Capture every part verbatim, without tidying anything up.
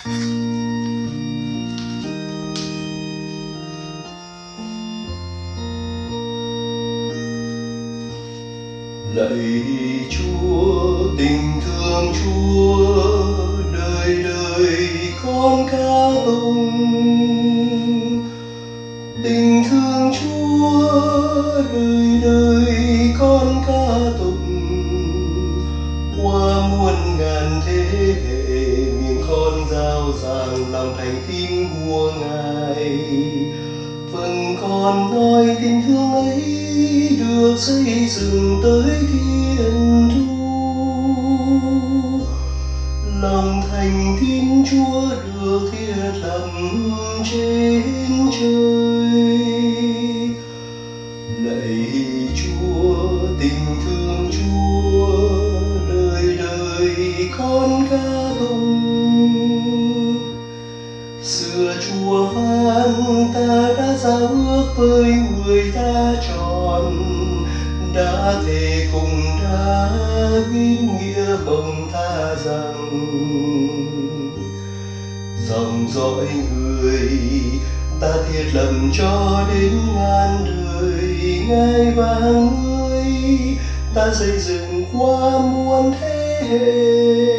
Lạy Chúa, tình thương Chúa, đời đời con ca tụng. Tình thương Chúa, đời đời con ca tụng. Qua muôn ngàn thế hệ, miệng con rao giảng lòng thành tín của Ngài. Vâng, con nói tình thương ấy được xây dựng tới thiên thu. Lòng thành tín Chúa được thiết lập trên trời. Lạy Chúa, tình thương Chúa, đời đời con ca tụng. Xưa Chúa phán ta đã giao ước với người ta tròn, đã thề cùng đã viết nghĩa bồng tha rằng dòng dõi người ta thiết lập cho đến ngàn đời. Ngài vàng người ta xây dựng qua muôn thế hệ.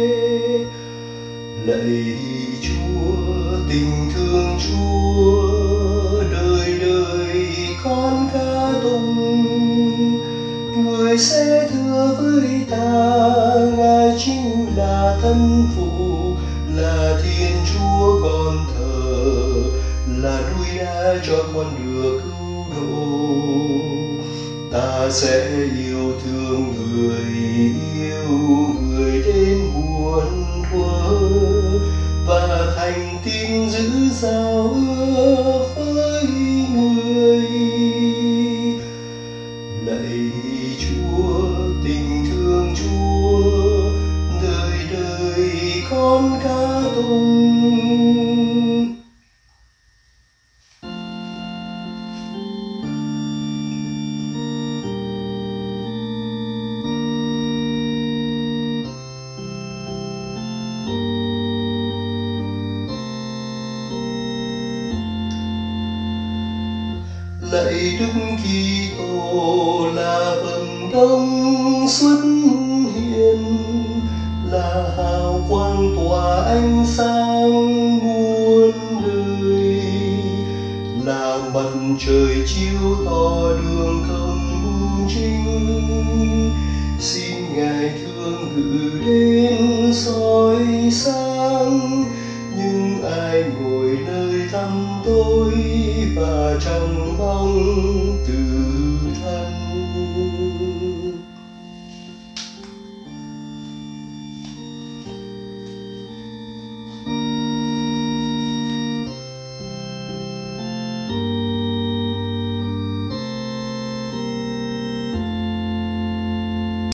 Lạy Chúa, tình thương Chúa, đời đời con ca tụng. Người sẽ thưa với ta, Ngài chính là thân phụ, là Thiên Chúa con thờ, là núi đá cho con được cứu độ. Ta sẽ yêu thương người, yêu người đến muôn thuở, và thành tín giữ giao ước với người. Lạy Chúa, tình thương Chúa, đời đời con ca tụng. Lạy Đức Kitô, là vầng đông xuất hiện, là hào quang tỏa ánh sáng muôn đời, là mặt trời chiếu tỏ đường công chính. Xin Ngài thương cử đến soi sáng những ai ngồi nơi tăm tối và trong bóng từ thân.